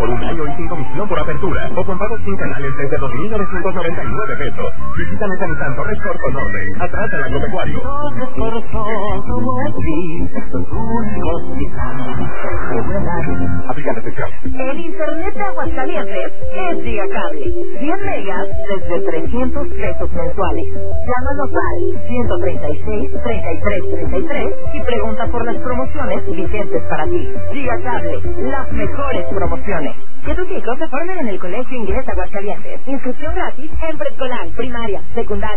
por un año y sin comisión por apertura. O con pagos sin canales desde 2.999 pesos. Visita Mecanizan Torres Corto Norte, atrás del agropecuario. Aplican restricciones. El internet de Aguascalientes es Gigacable. 100 megas desde 300 pesos mensuales. Llámanos al 136-3333 y pregunta por las promociones vigentes para ti. Gigacable, las mejores promociones. Que tus hijos se formen en el Colegio Inglés Aguascalientes. Inscripción gratis en preescolar, primaria, secundaria.